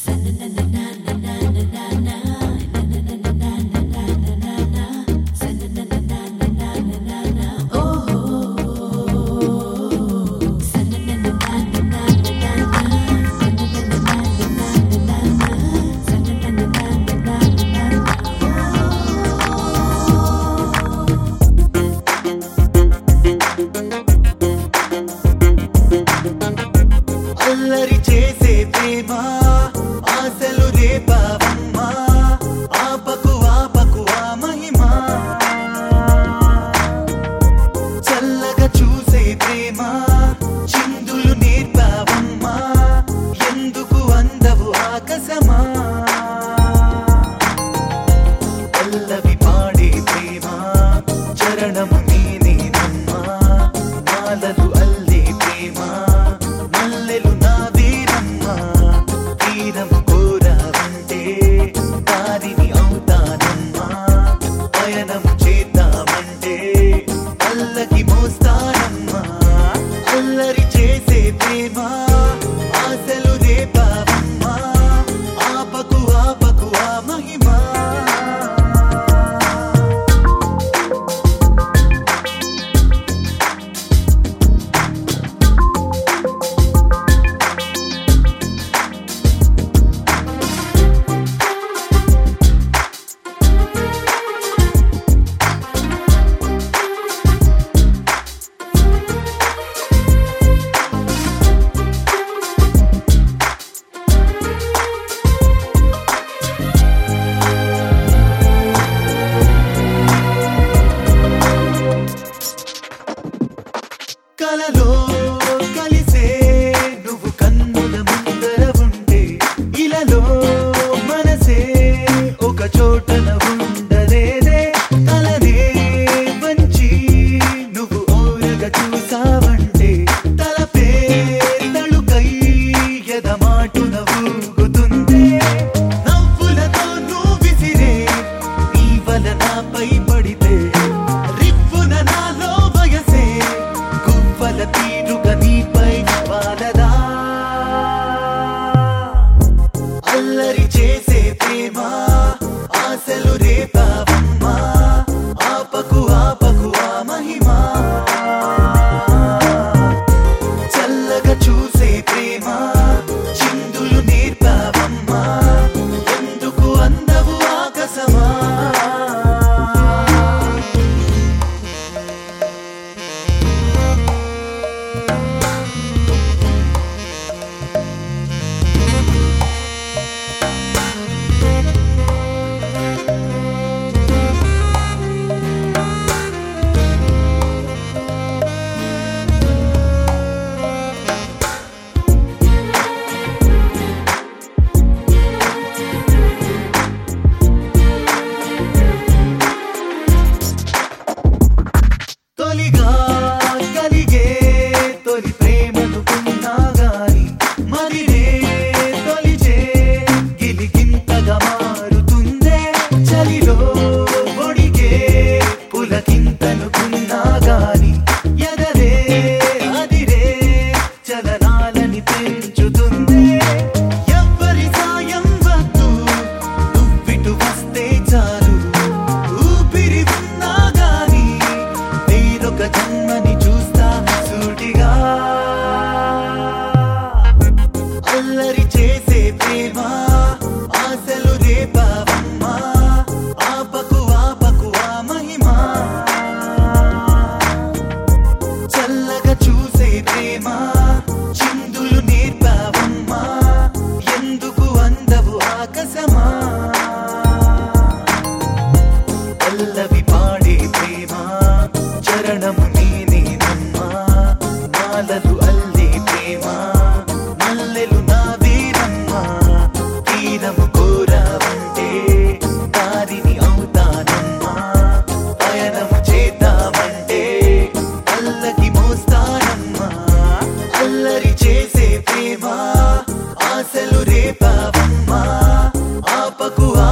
అల్లరి చేసే ప్రేమ ఆశలు రేపావమ్మా ఆపకు ఆపకు ఆ మహిమా చల్లగా చూసే ప్రేమ చిందులు నేర్పావమ్మా ఎందుకు అందవు ఆకాశమా పల్లవి పాడే ప్రేమ చరణము నేనేనమ్మా మాలలు అల్లే ప్రేమ మల్లెలు నా వీరమ్మా తీరము కోరావంటే దారిని అవుతానమ్మా పయనము చేద్దామంటే పల్లకి మోస్తానమ్మా అల్లరి చేసే ప్రేమ ఆశలు రేపావమ్మా ఆపకు ఆపకు ఆ మహిమా కలలో కలిసే నువ్వు కన్నుల ముందర ఉంటే ఇలలో మనసే ఒక చోటన ఉండలేదే తలనే వంచి నువ్వు ఓరగా చూసావంటే తలపే తళుకై ఎదమాటున ఊగుతుందే నవ్వులతో నువ్వు విసిరే నీ వల నాపై పడితే రివ్వున నాలో వయసే గువ్వల తీరుగా నీపై వాలదా అల్లరి చేసే ప్రేమ ఆశలు రేపావమ్మా ఆపకు ఆపకు ఆ మహిమా చల్లగా చూసే ప్రేమ చిందులు నేర్పావమ్మా ఎందుకు అందవు ఆకాశమా తొలిగా కలిగే తొలి ప్రేమను పున్నాగాని మరినే తొలిచే గిలిగింతగా మారుతుందే చలిలో ఒడిగే పులకింతను పున్నాగాని ఎదరే అదిరే చలనాలని పెంచుతుందే ఎవ్వరి సాయం వద్దు నువ్విటు వస్తే చాలు ఊపిరి ఉన్నా గాని వేరొక జన్మని చూస్తా సూటిగా అల్లరి చేసే ప్రేమ ఆశలు రేపావమ్మా ఆపకు ఆపకు ఆ మహిమా చల్లగా చూసే ప్రేమ చిందులు నేర్పావమ్మా ఎందుకు అందవు ఆకాశమా పల్లవి పాడే ప్రేమ చరణము నేనేనమ్మా మాలలు అల్లే ప్రేమ మల్లెలు నా వీరమ్మా తీరము కోరావంటే దారిని అవుతానమ్మా పయనము చేద్దామంటే పల్లకి మోస్తానమ్మా అల్లరి చేసే ప్రేమ ఆశలు రేపావమ్మా ఆపకు